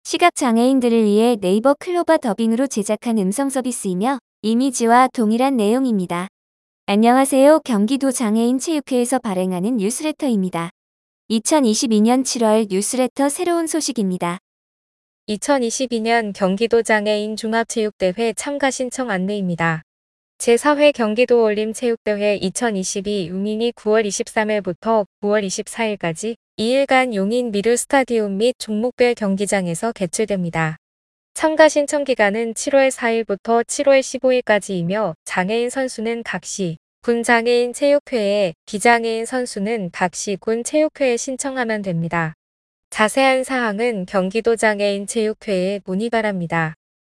시각장애인들을 위해 네이버 클로바 더빙으로 제작한 음성 서비스이며 이미지와 동일한 내용입니다. 안녕하세요. 경기도 장애인 체육회에서 발행하는 뉴스레터입니다. 2022년 7월 뉴스레터 새로운 소식입니다. 2022년 경기도 장애인 종합체육대회 참가 신청 안내입니다. 제4회 경기도 올림체육대회 2022 용인이 9월 23일부터 9월 24일까지 2일간 용인 미르 스타디움 및 종목별 경기장에서 개최됩니다. 참가 신청 기간은 7월 4일부터 7월 15일까지이며 장애인 선수는 각시 군 장애인 체육회에, 비장애인 선수는 각시 군 체육회에 신청하면 됩니다. 자세한 사항은 경기도 장애인 체육회에 문의 바랍니다.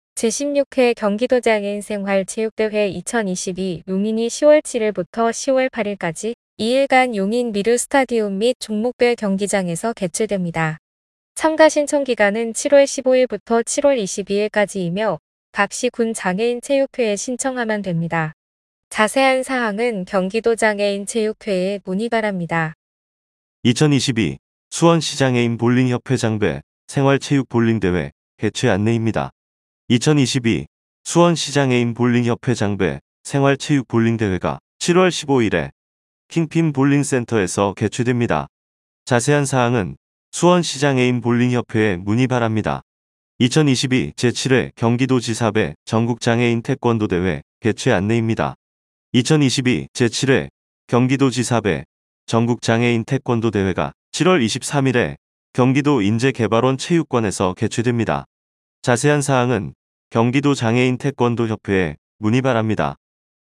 제16회 경기도 장애인 생활체육대회 2022 용인이 10월 7일부터 10월 8일까지 2일간 용인 미르 스타디움 및 종목별 경기장에서 개최됩니다. 참가 신청 기간은 7월 15일부터 7월 22일까지이며 각시 군 장애인 체육회에 신청하면 됩니다. 자세한 사항은 경기도 장애인 체육회에 문의 바랍니다. 2022 수원시장애인 볼링협회 장배 생활체육 볼링대회 개최 안내입니다. 2022 수원시장애인 볼링협회 장배 생활체육 볼링대회가 7월 15일에 킹핀 볼링센터에서 개최됩니다. 자세한 사항은 수원시장애인 볼링협회에 문의 바랍니다. 2022 제7회 경기도지사배 전국장애인 태권도대회 개최 안내입니다. 2022 제7회 경기도지사배 전국장애인 태권도대회가 7월 23일에 경기도 인재개발원 체육관에서 개최됩니다. 자세한 사항은 경기도 장애인 태권도협회에 문의 바랍니다.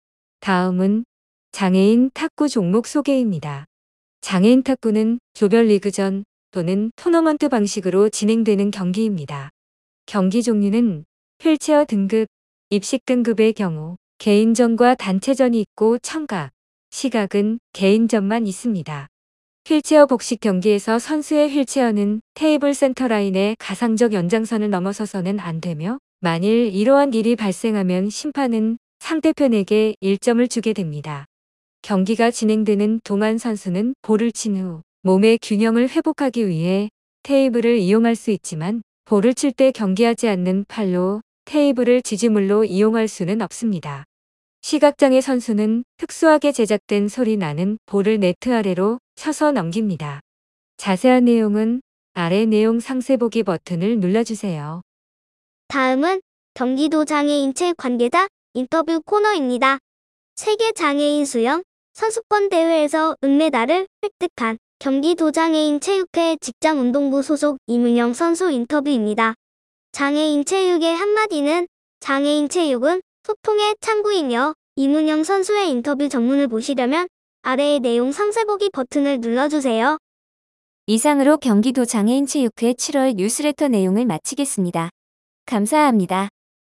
다음은 장애인 탁구 종목 소개입니다. 장애인 탁구는 조별리그전 또는 토너먼트 방식으로 진행되는 경기입니다. 경기 종류는 휠체어 등급, 입식 등급의 경우 개인전과 단체전이 있고 참가, 시각은 개인전만 있습니다. 휠체어 복식 경기에서 선수의 휠체어는 테이블 센터라인의 가상적 연장선을 넘어서서는 안 되며 만일 이러한 일이 발생하면 심판은 상대편에게 1점을 주게 됩니다. 경기가 진행되는 동안 선수는 볼을 친 후 몸의 균형을 회복하기 위해 테이블을 이용할 수 있지만 볼을 칠 때 경기하지 않는 팔로 테이블을 지지물로 이용할 수는 없습니다. 시각장애 선수는 특수하게 제작된 소리 나는 볼을 네트 아래로 쳐서 넘깁니다. 자세한 내용은 아래 내용 상세 보기 버튼을 눌러주세요. 다음은 경기도 장애인체 관계자 인터뷰 코너입니다. 세계 장애인 수영 선수권 대회에서 은메달을 획득한 경기도 장애인 체육회 직장운동부 소속 이문영 선수 인터뷰입니다. 장애인 체육의 한마디는 장애인 체육은 소통의 창구이며 이문영 선수의 인터뷰 전문을 보시려면 아래의 내용 상세 보기 버튼을 눌러주세요. 이상으로 경기도 장애인 체육회 7월 뉴스레터 내용을 마치겠습니다. 감사합니다.